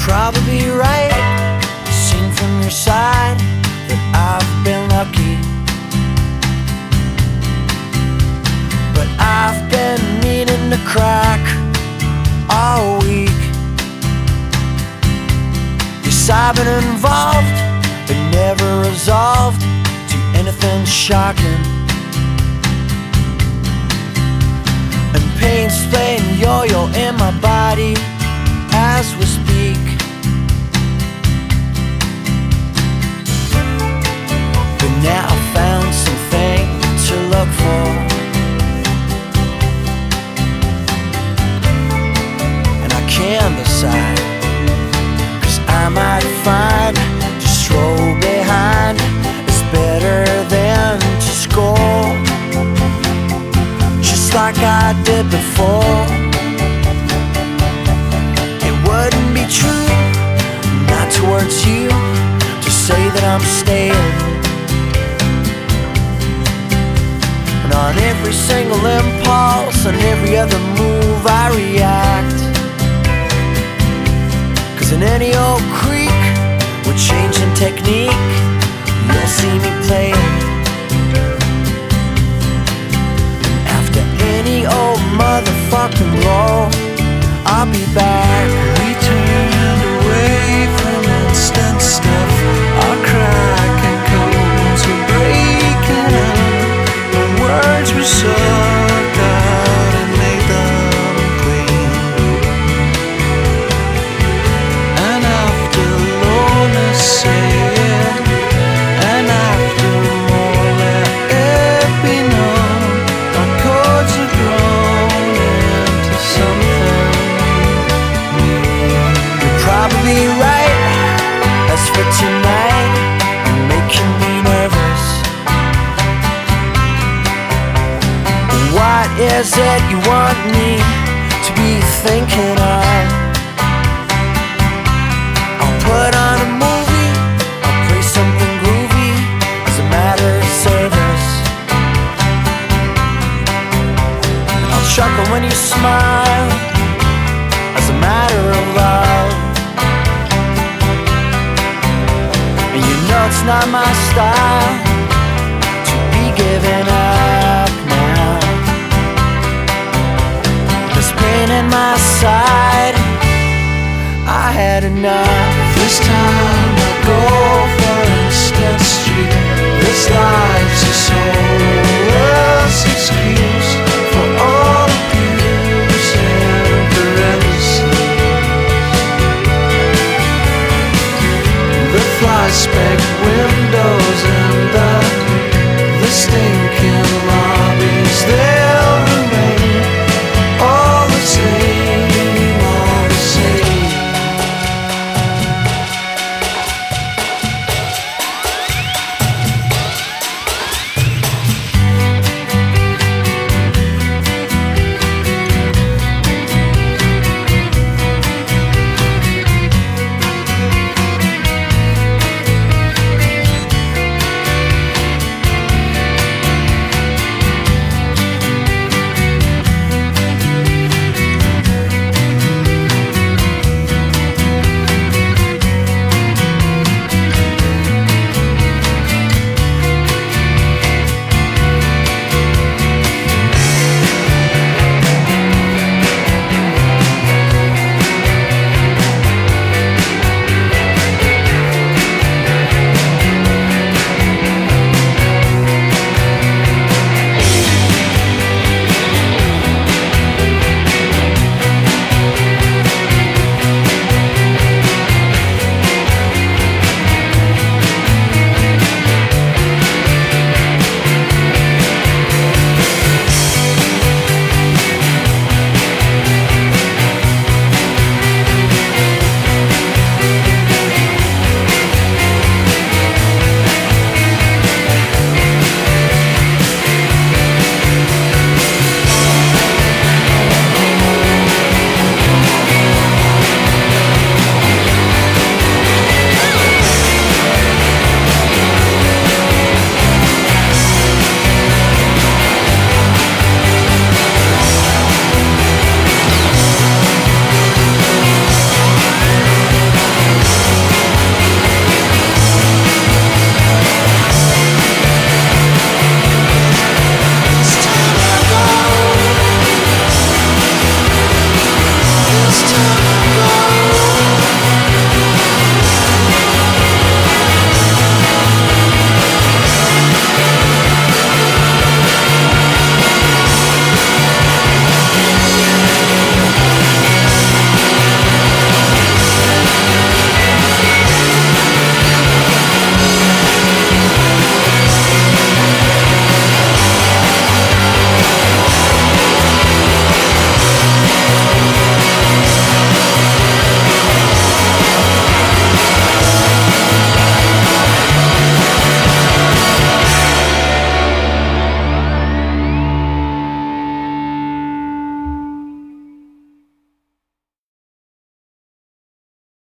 probably right. Seen from your side that I've been lucky, but I've been meaning to crack all week. Yes, I've been involved, but never resolved to anything shocking. And pain's playing yo-yo in my body as we speak. But now I found something to look for, and I can't decide, 'cause I might find to stroll behind is better than to score, just like I did before. It wouldn't be true, not towards you, to say that I'm staying. And on every single impulse, on every other move I react, 'cause in any old creek with changing technique, you'll see me playing. And after any old motherfucking roll, I'll be back. We turned away from instant stuff. Our cracking codes were breaking up. The words we sucked out and made them clean. And after loneliness said, and after more, let it be known, our codes are grown into something. You're probably right. As for tonight, you're making me nervous. What is it you want me to be thinking of? I'll put on a movie, I'll play something groovy as a matter of service. I'll chuckle when you smile as a matter of love. And you know it's not my style to be giving up now. This pain in my side, I had enough. This time I go for Instant Street. This life's a soulless excuse for all abuse and parentheses. The fly speck